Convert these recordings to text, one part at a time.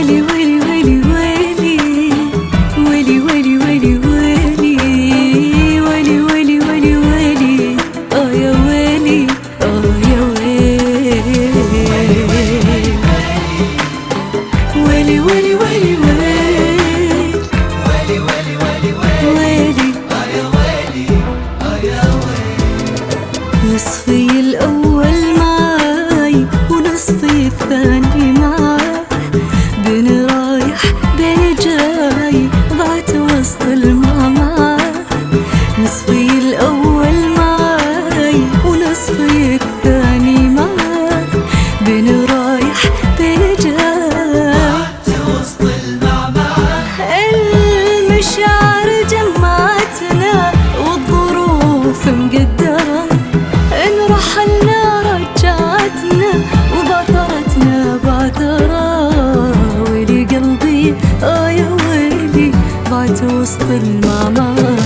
ويلي ويلي ويلي ويلي ويلي ويلي ويلي ويلي ويلي ويلي ويلي ويلي يا ويلي يا ويلي ويلي ويلي ويلي نصفي الأول معاي ونصفي الثاني معاه، بين رايح بين جاي ضعت وسط المعمعة. نصفي الأول معاي ونصفي الثاني معاه، بين رايح بين جاي ضعت وسط المعمعة. المشاعر جمعتنا والظروف مقدرة، إن رحلنا رجعتنا وبعثرتنا بعثرة. ويلي قلبي يا ويلي ضعت وسط المعمعة.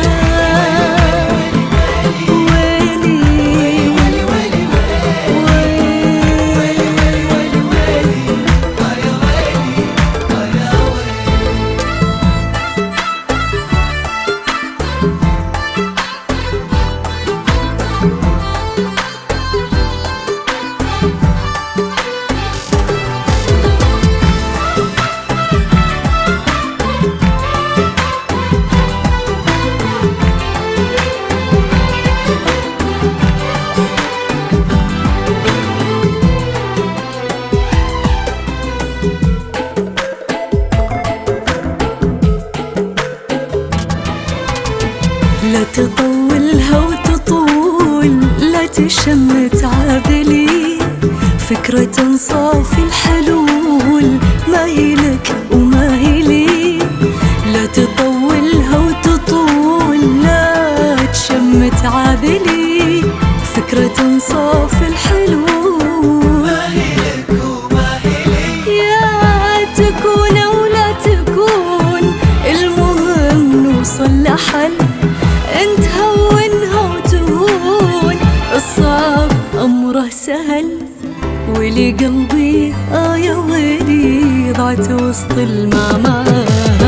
لا تطولها وتطول، لا تشمت عذلي، فكرة صافي الحلول ما هي لك وما هي لي. لا تطولها وتطول، لا تشمت عذلي، فكرة صافي الحلول ما هي لك وما هي لي. يا تكون أو لا تكون، المهم نوصل لحل، انت هونها وتهون، الصعب امره سهل. ويلي قلبي يا ويلي ضعت وسط المعمعة.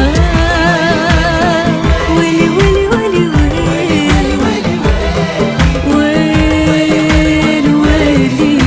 ويلي ويلي ويلي ويلي ويلي ويلي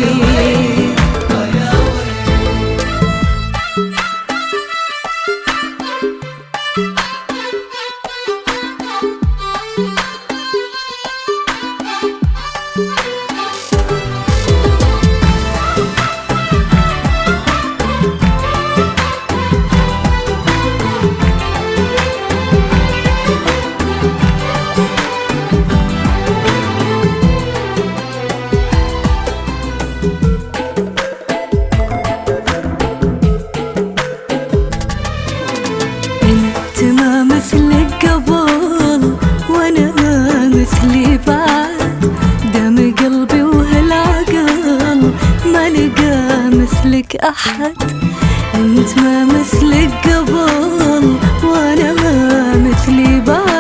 مثلك قبل وانا ما مثلي بعد، دم قلبي وهالعقل ما لقى مثلك احد. انت ما مثلك قبل وانا ما مثلي بعد.